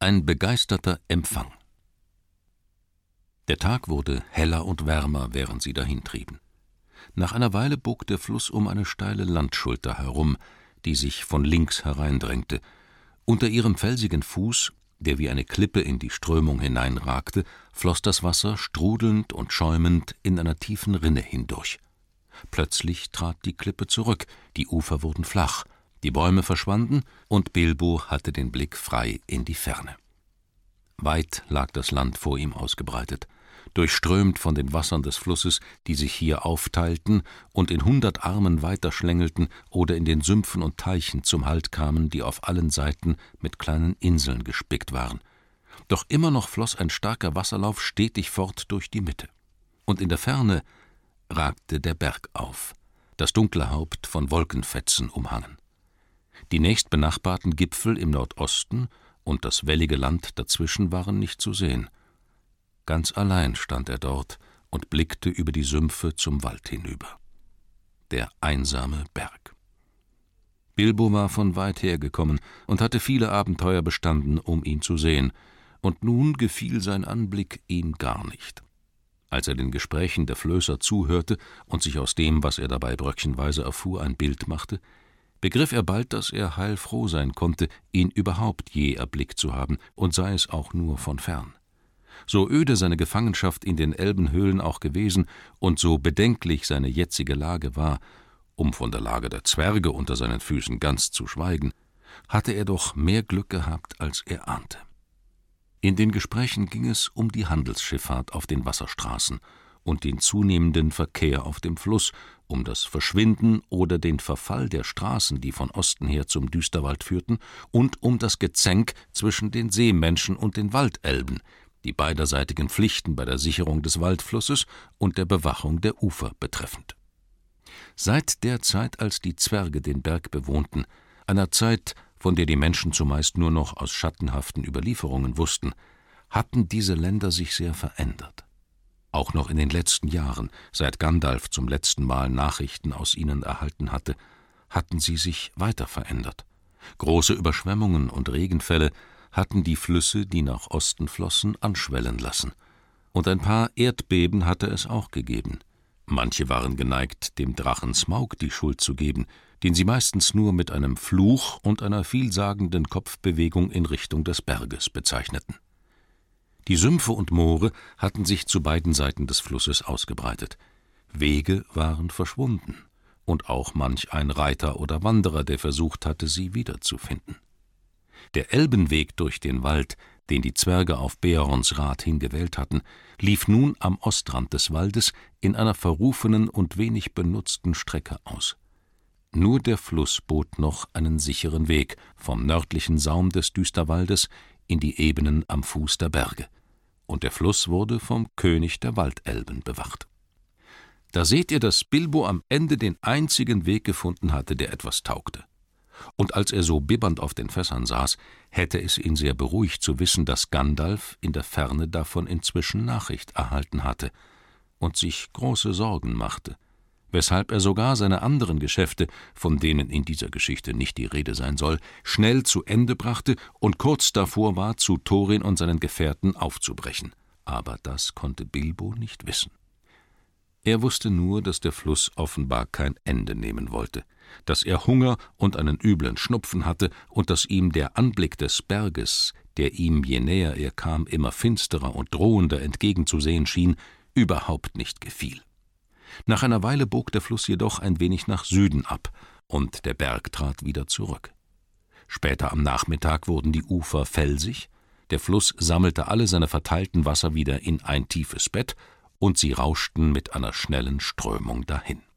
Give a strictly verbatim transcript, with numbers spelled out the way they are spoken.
Ein begeisterter Empfang. Der Tag wurde heller und wärmer, während sie dahintrieben. Nach einer Weile bog der Fluss um eine steile Landschulter herum, die sich von links hereindrängte. Unter ihrem felsigen Fuß, der wie eine Klippe in die Strömung hineinragte, floss das Wasser strudelnd und schäumend in einer tiefen Rinne hindurch. Plötzlich trat die Klippe zurück, die Ufer wurden flach, die Bäume verschwanden, und Bilbo hatte den Blick frei in die Ferne. Weit lag das Land vor ihm ausgebreitet, durchströmt von den Wassern des Flusses, die sich hier aufteilten und in hundert Armen weiterschlängelten oder in den Sümpfen und Teichen zum Halt kamen, die auf allen Seiten mit kleinen Inseln gespickt waren. Doch immer noch floss ein starker Wasserlauf stetig fort durch die Mitte. Und in der Ferne ragte der Berg auf, das dunkle Haupt von Wolkenfetzen umhangen. Die nächstbenachbarten Gipfel im Nordosten und das wellige Land dazwischen waren nicht zu sehen. Ganz allein stand er dort und blickte über die Sümpfe zum Wald hinüber. Der einsame Berg. Bilbo war von weit her gekommen und hatte viele Abenteuer bestanden, um ihn zu sehen, und nun gefiel sein Anblick ihm gar nicht. Als er den Gesprächen der Flößer zuhörte und sich aus dem, was er dabei bröckchenweise erfuhr, ein Bild machte, begriff er bald, dass er heilfroh sein konnte, ihn überhaupt je erblickt zu haben, und sei es auch nur von fern. So öde seine Gefangenschaft in den Elbenhöhlen auch gewesen und so bedenklich seine jetzige Lage war, um von der Lage der Zwerge unter seinen Füßen ganz zu schweigen, hatte er doch mehr Glück gehabt, als er ahnte. In den Gesprächen ging es um die Handelsschifffahrt auf den Wasserstraßen und den zunehmenden Verkehr auf dem Fluss, um das Verschwinden oder den Verfall der Straßen, die von Osten her zum Düsterwald führten, und um das Gezänk zwischen den Seemenschen und den Waldelben, die beiderseitigen Pflichten bei der Sicherung des Waldflusses und der Bewachung der Ufer betreffend. Seit der Zeit, als die Zwerge den Berg bewohnten, einer Zeit, von der die Menschen zumeist nur noch aus schattenhaften Überlieferungen wussten, hatten diese Länder sich sehr verändert. Auch noch in den letzten Jahren, seit Gandalf zum letzten Mal Nachrichten aus ihnen erhalten hatte, hatten sie sich weiter verändert. Große Überschwemmungen und Regenfälle hatten die Flüsse, die nach Osten flossen, anschwellen lassen. Und ein paar Erdbeben hatte es auch gegeben. Manche waren geneigt, dem Drachen Smaug die Schuld zu geben, den sie meistens nur mit einem Fluch und einer vielsagenden Kopfbewegung in Richtung des Berges bezeichneten. Die Sümpfe und Moore hatten sich zu beiden Seiten des Flusses ausgebreitet. Wege waren verschwunden, und auch manch ein Reiter oder Wanderer, der versucht hatte, sie wiederzufinden. Der Elbenweg durch den Wald, den die Zwerge auf Beorns Rat hingewählt hatten, lief nun am Ostrand des Waldes in einer verrufenen und wenig benutzten Strecke aus. Nur der Fluss bot noch einen sicheren Weg vom nördlichen Saum des Düsterwaldes in die Ebenen am Fuß der Berge, und der Fluss wurde vom König der Waldelben bewacht. Da seht ihr, dass Bilbo am Ende den einzigen Weg gefunden hatte, der etwas taugte. Und als er so bibbernd auf den Fässern saß, hätte es ihn sehr beruhigt zu wissen, dass Gandalf in der Ferne davon inzwischen Nachricht erhalten hatte und sich große Sorgen machte, weshalb er sogar seine anderen Geschäfte, von denen in dieser Geschichte nicht die Rede sein soll, schnell zu Ende brachte und kurz davor war, zu Thorin und seinen Gefährten aufzubrechen. Aber das konnte Bilbo nicht wissen. Er wusste nur, dass der Fluss offenbar kein Ende nehmen wollte, dass er Hunger und einen üblen Schnupfen hatte und dass ihm der Anblick des Berges, der ihm, je näher er kam, immer finsterer und drohender entgegenzusehen schien, überhaupt nicht gefiel. Nach einer Weile bog der Fluss jedoch ein wenig nach Süden ab, und der Berg trat wieder zurück. Später am Nachmittag wurden die Ufer felsig, der Fluss sammelte alle seine verteilten Wasser wieder in ein tiefes Bett, und sie rauschten mit einer schnellen Strömung dahin.